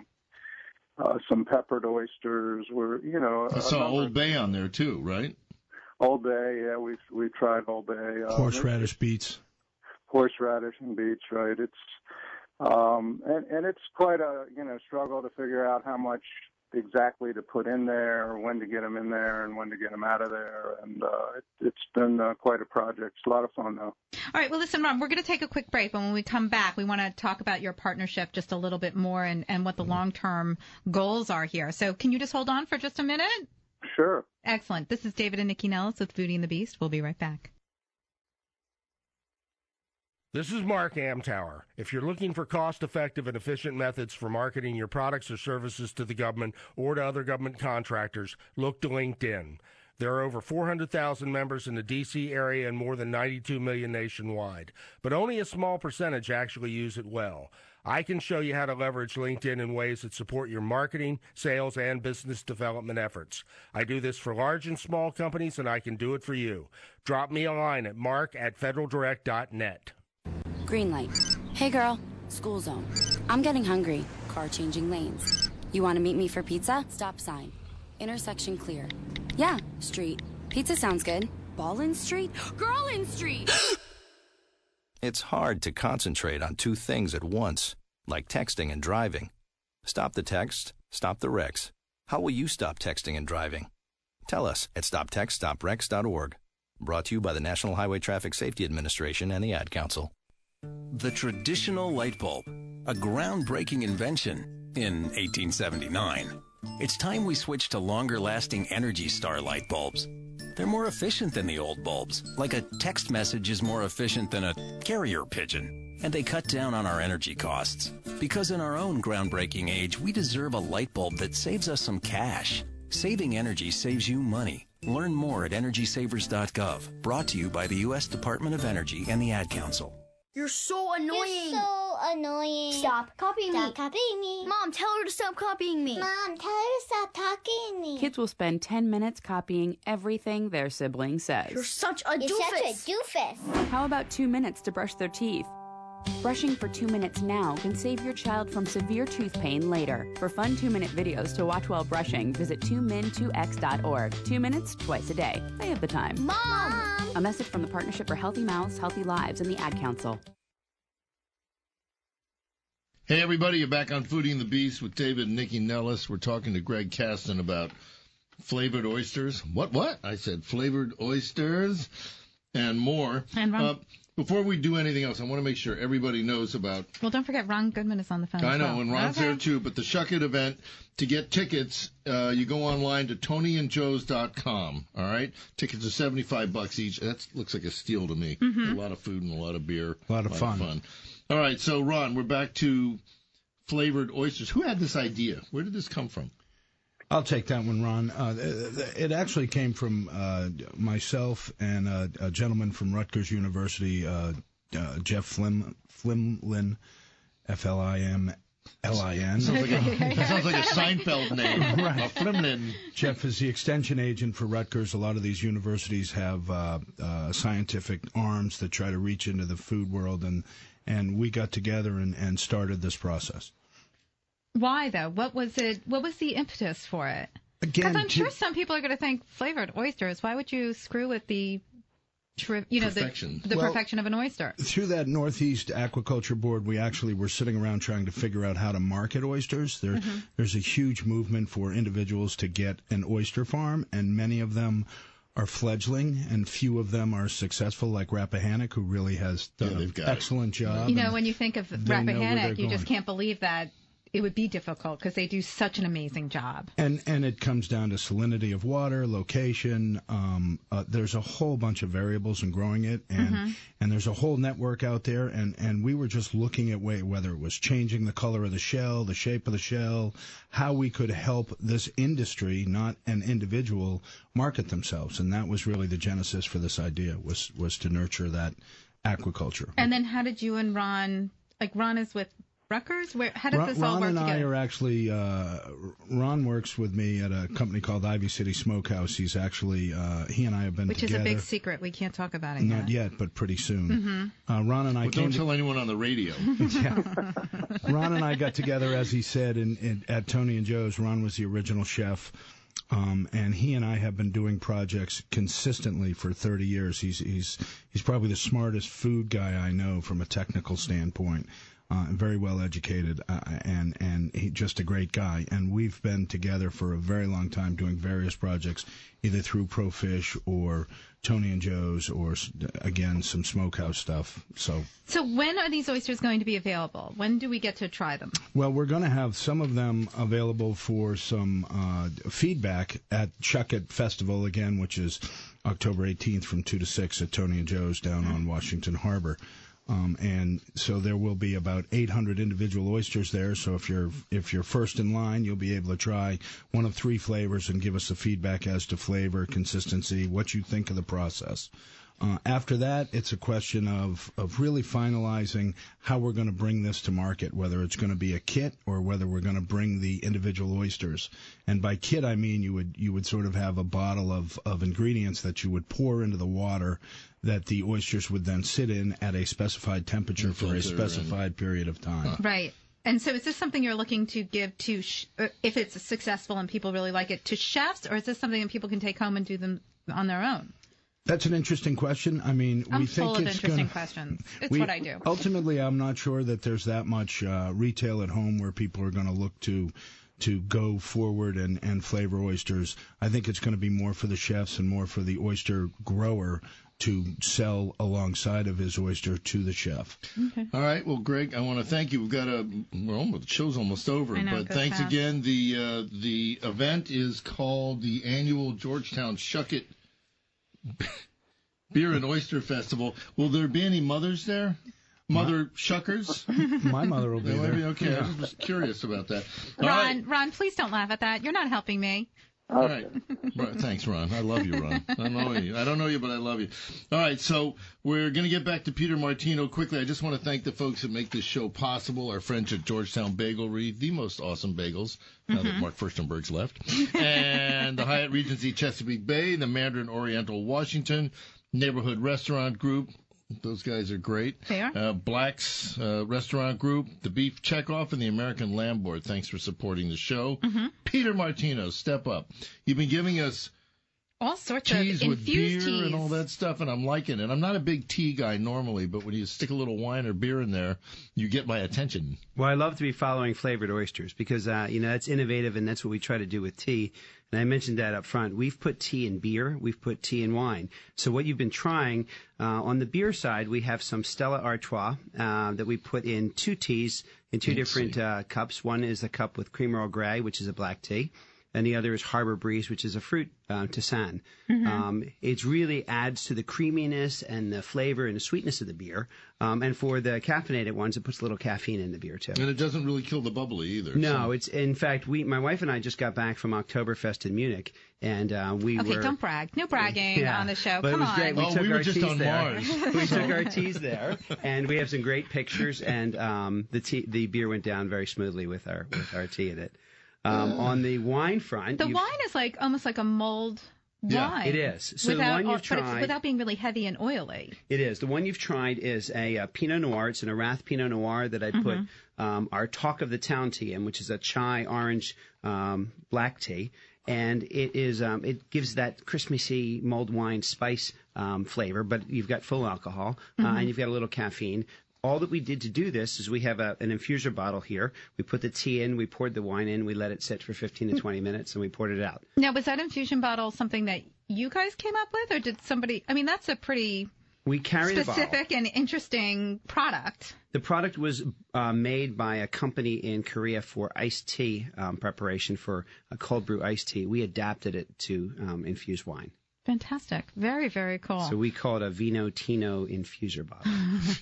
some peppered oysters. I saw Old Bay on there too, right? Old Bay, yeah, we've tried Old Bay. Horseradish beets. Horseradish and beets, right? It's and it's quite a struggle to figure out how much exactly to put in there, when to get them in there, and when to get them out of there. And it's been quite a project. It's a lot of fun, though. All right. Well, listen, Ron, we're going to take a quick break. But when we come back, we want to talk about your partnership just a little bit more and what the long-term goals are here. So can you just hold on for just a minute? Sure. Excellent. This is David and Nikki Nellis with Foodie and the Beast. We'll be right back. This is Mark Amtower. If you're looking for cost-effective and efficient methods for marketing your products or services to the government or to other government contractors, look to LinkedIn. There are over 400,000 members in the D.C. area and more than 92 million nationwide, but only a small percentage actually use it well. I can show you how to leverage LinkedIn in ways that support your marketing, sales, and business development efforts. I do this for large and small companies, and I can do it for you. Drop me a line at mark@federaldirect.net. Green light. Hey girl, school zone. I'm getting hungry. Car changing lanes. You want to meet me for pizza? Stop sign. Intersection clear. Yeah, street. Pizza sounds good. Ball in street? Girl in street! It's hard to concentrate on two things at once, like texting and driving. Stop the text, stop the wrecks. How will you stop texting and driving? Tell us at stoptextstopwrecks.org. Brought to you by the National Highway Traffic Safety Administration and the Ad Council. The traditional light bulb, a groundbreaking invention in 1879. It's time we switch to longer-lasting Energy Star light bulbs. They're more efficient than the old bulbs, like a text message is more efficient than a carrier pigeon. And they cut down on our energy costs. Because in our own groundbreaking age, we deserve a light bulb that saves us some cash. Saving energy saves you money. Learn more at EnergySavers.gov. Brought to you by the U.S. Department of Energy and the Ad Council. You're so annoying. You're so annoying. Stop copying me. Stop copying me. Mom, tell her to stop copying me. Mom, tell her to stop talking to me. Kids will spend 10 minutes copying everything their sibling says. You're such a doofus. You're such a doofus. How about 2 minutes to brush their teeth? Brushing for 2 minutes now can save your child from severe tooth pain later. For fun 2-minute videos to watch while brushing, visit 2min2x.org. 2 minutes, twice a day. They have the time. Mom! A message from the Partnership for Healthy Mouths, Healthy Lives, and the Ad Council. Hey, everybody, you're back on Foodie and the Beast with David and Nikki Nellis. We're talking to Greg Caston about flavored oysters. What? I said flavored oysters and more. And Ron, before we do anything else, I want to make sure everybody knows about... Well, don't forget Ron Goodman is on the phone. I know, as well. and Ron's there too. But the Shuck It event, to get tickets, you go online to TonyandJoes.com. All right? Tickets are $75 each. That looks like a steal to me. Mm-hmm. A lot of food and a lot of beer. A lot of fun. All right, so Ron, we're back to flavored oysters. Who had this idea? Where did this come from? I'll take that one, Ron. It actually came from myself and a gentleman from Rutgers University, Jeff Flimlin, F-L-I-M-L-I-N. Sounds like a Seinfeld name. Right. Flimlin. Jeff is the extension agent for Rutgers. A lot of these universities have scientific arms that try to reach into the food world, and we got together and started this process. Why, though? What was it? What was the impetus for it? Because I'm sure some people are going to think flavored oysters. Why would you screw with the perfection of an oyster? Through that Northeast Aquaculture Board, we actually were sitting around trying to figure out how to market oysters. There's a huge movement for individuals to get an oyster farm, and many of them are fledgling, and few of them are successful, like Rappahannock, who really has done an excellent job. You know, when you think of Rappahannock, you just can't believe that it would be difficult because they do such an amazing job. And it comes down to salinity of water, location. There's a whole bunch of variables in growing it, and there's a whole network out there. And we were just looking at whether it was changing the color of the shell, the shape of the shell, how we could help this industry, not an individual, market themselves. And that was really the genesis for this idea, was to nurture that aquaculture. And then how did you and Ron, like Ron is with Rutgers? How does this all work together? Ron and I are actually, Ron works with me at a company called Ivy City Smokehouse. He's actually, he and I have been together. Which is a big secret. We can't talk about it yet. Not yet, but pretty soon. Ron and I don't tell anyone on the radio. Ron and I got together, as he said, at Tony and Joe's. Ron was the original chef. And he and I have been doing projects consistently for 30 years. He's probably the smartest food guy I know from a technical standpoint. Very well educated, and he just a great guy. And we've been together for a very long time doing various projects, either through ProFish or Tony and Joe's, or again some smokehouse stuff. So when are these oysters going to be available? When do we get to try them? Well, we're going to have some of them available for some feedback at Shuck It Festival again, which is October 18th from 2 to 6 at Tony and Joe's down on Washington Harbor. And so there will be about 800 individual oysters there. So if you're first in line, you'll be able to try one of 3 flavors and give us the feedback as to flavor, consistency, what you think of the process. After that, it's a question of really finalizing how we're going to bring this to market, whether it's going to be a kit or whether we're going to bring the individual oysters. And by kit, I mean you would sort of have a bottle of ingredients that you would pour into the water that the oysters would then sit in at a specified temperature for a specified period of time. Right. And so is this something you're looking to give to, if it's successful and people really like it, to chefs, or is this something that people can take home and do them on their own? That's an interesting question. I mean, I'm we full think of interesting questions. It's what I do. Ultimately, I'm not sure that there's that much retail at home where people are going to look to go forward and flavor oysters. I think it's going to be more for the chefs and more for the oyster grower to sell alongside of his oyster to the chef. Okay. All right. Well, Greg, I want to thank you. The show's almost over, I know, but thanks fast. again. The event is called the annual Georgetown Shuck It Beer and Oyster Festival. Will there be any mothers there? Mother Shuckers? My mother will be there. Okay, Yeah. I was just curious about that. All Ron, please don't laugh at that. You're not helping me. All right. Thanks, Ron. I love you, Ron. I don't know you, but I love you. All right, so we're going to get back to Peter Martino quickly. I just want to thank the folks that make this show possible, our friends at Georgetown Bagelry, the most awesome bagels, now that Mark Furstenberg's left, and the Hyatt Regency Chesapeake Bay, the Mandarin Oriental Washington, Neighborhood Restaurant Group. Those guys are great. They are. Black's Restaurant Group, the Beef Checkoff, and the American Lamb Board. Thanks for supporting the show. Mm-hmm. Peter Martino, step up. You've been giving us all sorts teas of with beer infused teas and all that stuff, and I'm liking it. I'm not a big tea guy normally, but when you stick a little wine or beer in there, you get my attention. Well, I love to be following flavored oysters because, that's innovative, and that's what we try to do with tea. And I mentioned that up front. We've put tea in beer. We've put tea in wine. So what you've been trying, on the beer side, we have some Stella Artois that we put in 2 teas in 2 different cups. One is a cup with cream Earl Grey, which is a black tea. And the other is Harbor Breeze, which is a fruit tisane. Mm-hmm. It really adds to the creaminess and the flavor and the sweetness of the beer. And for the caffeinated ones, it puts a little caffeine in the beer, too. And it doesn't really kill the bubbly either. No, so. it's in fact, my wife and I just got back from Oktoberfest in Munich, and we were... Okay, don't brag. No bragging on the show. But Come it was on. great. We were just on Mars. We took our teas there, and we have some great pictures, and the beer went down very smoothly with our tea in it. On the wine front... The wine is almost like a mulled wine. It is. So the one you've tried... But it's without being really heavy and oily. It is. The one you've tried is a Pinot Noir. It's an Arath Pinot Noir that I put our Talk of the Town tea in, which is a chai orange black tea. And it is it gives that Christmassy mulled wine spice flavor, but you've got full alcohol, and you've got a little caffeine. All that we did to do this is we have an infuser bottle here. We put the tea in, we poured the wine in, we let it sit for 15 to 20 minutes, and we poured it out. Now, was that infusion bottle something that you guys came up with, or did somebody... I mean, that's a pretty specific and interesting product. The product was made by a company in Korea for iced tea preparation, for a cold brew iced tea. We adapted it to infuse wine. Fantastic. Very, very cool. So we call it a Vino Tino infuser bottle.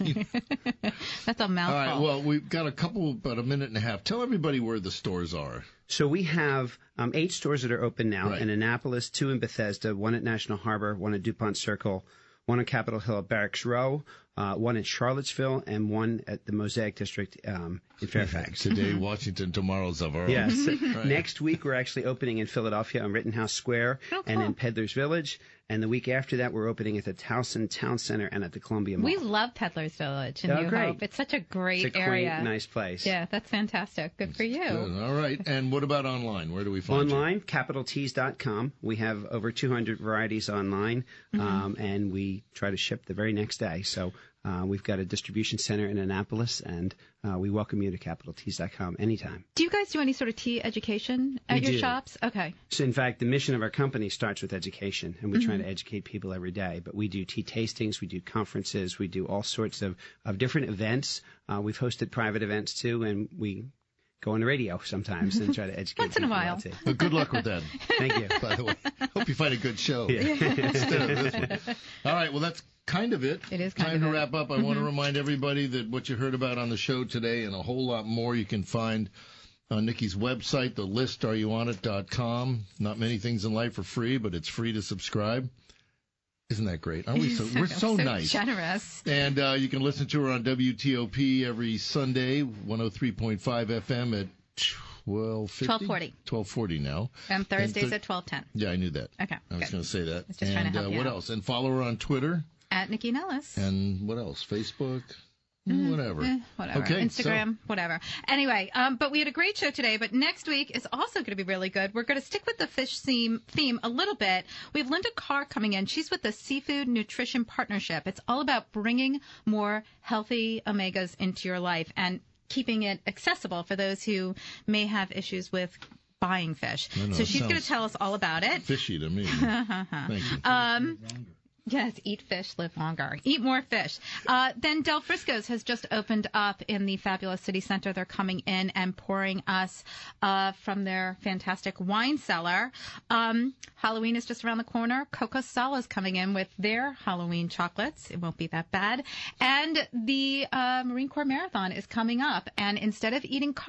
That's a mouthful. All right. Well, we've got about a minute and a half. Tell everybody where the stores are. So we have 8 stores that are open now in Annapolis, 2 in Bethesda, 1 at National Harbor, 1 at DuPont Circle, 1 on Capitol Hill at Barracks Row, 1 in Charlottesville, and 1 at the Mosaic District in Fairfax. Today, Washington, tomorrow, Zavarro. Yes. Right. Next week, we're actually opening in Philadelphia on Rittenhouse Square and in Peddlers Village. And the week after that, we're opening at the Towson Town Center and at the Columbia Mall. We love Peddlers Village in New Hope. It's such a great it's a area. Quaint, nice place. Yeah, that's fantastic. Good for you. Good. All right. And what about online? Where do we find Online, capitalteas.com. We have over 200 varieties online, and we try to ship the very next day. So we've got a distribution center in Annapolis, and we welcome you to capitalteas.com anytime. Do you guys do any sort of tea education at your shops? Okay. So, in fact, the mission of our company starts with education, and we try to educate people every day. But we do tea tastings, we do conferences, we do all sorts of different events. We've hosted private events, too, and we go on the radio sometimes and try to educate once in a while. Well, good luck with that. Thank you. By the way, hope you find a good show. Yeah. Instead of this one. All right. Well, that's kind of it. It is time to wrap up. I want to remind everybody that what you heard about on the show today and a whole lot more you can find on Nikki's website, thelistareyouonit.com. Not many things in life are free, but it's free to subscribe. Isn't that great? Aren't we we're so nice. Generous. And you can listen to her on WTOP every Sunday, 103.5 FM at 12:40. 12:40 now. And Thursdays at 12:10. Yeah, I knew that. Okay. I was going to say that. I was just trying to help you what out. else? And follow her on Twitter. At Nikki Nellis. And what else? Facebook? Whatever. Whatever. Okay, Instagram, whatever. Anyway, but we had a great show today, but next week is also going to be really good. We're going to stick with the fish theme a little bit. We have Linda Carr coming in. She's with the Seafood Nutrition Partnership. It's all about bringing more healthy omegas into your life and keeping it accessible for those who may have issues with buying fish. So she's going to tell us all about it. Fishy to me. Thank you. Yes, eat fish, live longer. Eat more fish. Then Del Frisco's has just opened up in the Fabulous City Center. They're coming in and pouring us from their fantastic wine cellar. Halloween is just around the corner. Coco Sala's coming in with their Halloween chocolates. It won't be that bad. And the Marine Corps Marathon is coming up. And instead of eating carbs,